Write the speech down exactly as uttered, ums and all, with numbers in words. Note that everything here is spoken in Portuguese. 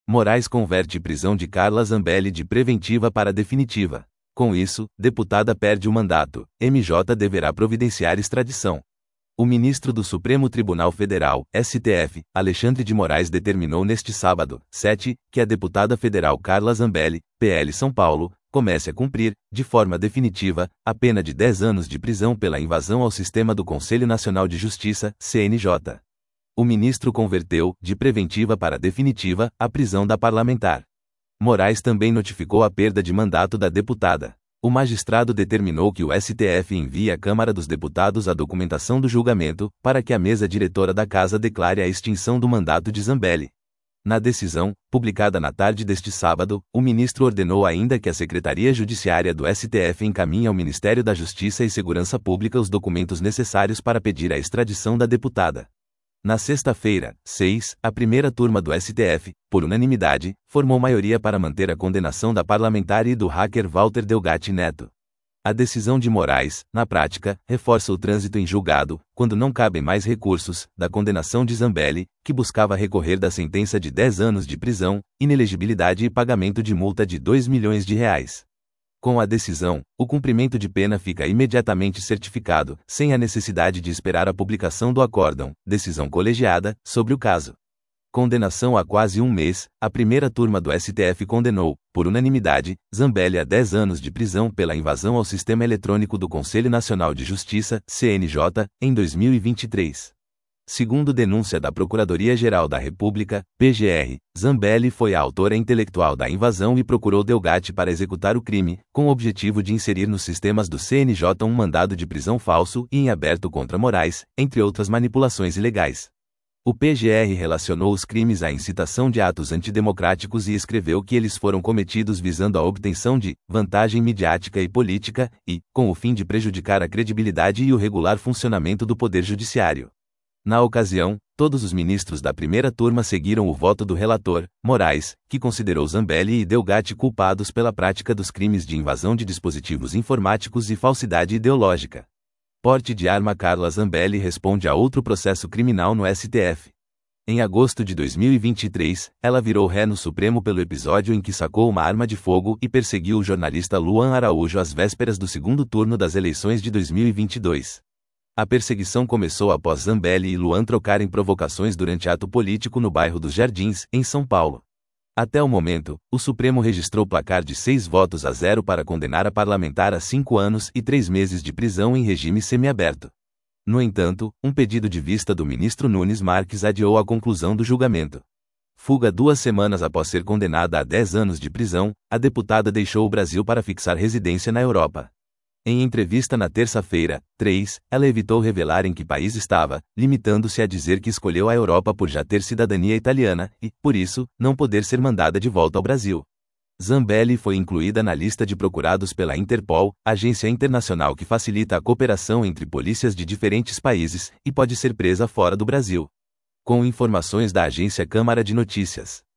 Moraes converte prisão de Carla Zambelli de preventiva para definitiva. Com isso, deputada perde o mandato. M J deverá providenciar extradição. O ministro do Supremo Tribunal Federal, S T F, Alexandre de Moraes determinou neste sábado, sete, que a deputada federal Carla Zambelli, P L São Paulo, comece a cumprir, de forma definitiva, a pena de dez anos de prisão pela invasão ao sistema do Conselho Nacional de Justiça, C N J. O ministro converteu, de preventiva para definitiva, a prisão da parlamentar. Moraes também notificou a perda de mandato da deputada. O magistrado determinou que o S T F envie à Câmara dos Deputados a documentação do julgamento, para que a mesa diretora da Casa declare a extinção do mandato de Zambelli. Na decisão, publicada na tarde deste sábado, o ministro ordenou ainda que a Secretaria Judiciária do S T F encaminhe ao Ministério da Justiça e Segurança Pública os documentos necessários para pedir a extradição da deputada. Na sexta-feira, seis, a primeira turma do S T F, por unanimidade, formou maioria para manter a condenação da parlamentar e do hacker Walter Delgatti Neto. A decisão de Moraes, na prática, reforça o trânsito em julgado, quando não cabem mais recursos, da condenação de Zambelli, que buscava recorrer da sentença de dez anos de prisão, inelegibilidade e pagamento de multa de dois milhões de reais. Com a decisão, o cumprimento de pena fica imediatamente certificado, sem a necessidade de esperar a publicação do acórdão, decisão colegiada, sobre o caso. Condenação a quase um mês, a primeira turma do S T F condenou, por unanimidade, Zambelli a dez anos de prisão pela invasão ao sistema eletrônico do Conselho Nacional de Justiça, C N J, em dois mil e vinte e três. Segundo denúncia da Procuradoria-Geral da República, P G R, Zambelli foi a autora intelectual da invasão e procurou Delgatti para executar o crime, com o objetivo de inserir nos sistemas do C N J um mandado de prisão falso e em aberto contra Moraes, entre outras manipulações ilegais. O P G R relacionou os crimes à incitação de atos antidemocráticos e escreveu que eles foram cometidos visando a obtenção de vantagem midiática e política e, com o fim de prejudicar a credibilidade e o regular funcionamento do Poder Judiciário. Na ocasião, todos os ministros da primeira turma seguiram o voto do relator, Moraes, que considerou Zambelli e Delgatti culpados pela prática dos crimes de invasão de dispositivos informáticos e falsidade ideológica. Porte de arma. Carla Zambelli responde a outro processo criminal no S T F. Em agosto de dois mil e vinte e três, ela virou ré no Supremo pelo episódio em que sacou uma arma de fogo e perseguiu o jornalista Luan Araújo às vésperas do segundo turno das eleições de dois mil e vinte e dois. A perseguição começou após Zambelli e Luan trocarem provocações durante ato político no bairro dos Jardins, em São Paulo. Até o momento, o Supremo registrou placar de seis votos a zero para condenar a parlamentar a cinco anos e três meses de prisão em regime semiaberto. No entanto, um pedido de vista do ministro Nunes Marques adiou a conclusão do julgamento. Fuga. Duas semanas após ser condenada a dez anos de prisão, a deputada deixou o Brasil para fixar residência na Europa. Em entrevista na terça-feira, três, ela evitou revelar em que país estava, limitando-se a dizer que escolheu a Europa por já ter cidadania italiana e, por isso, não poder ser mandada de volta ao Brasil. Zambelli foi incluída na lista de procurados pela Interpol, agência internacional que facilita a cooperação entre polícias de diferentes países, e pode ser presa fora do Brasil. Com informações da agência Câmara de Notícias.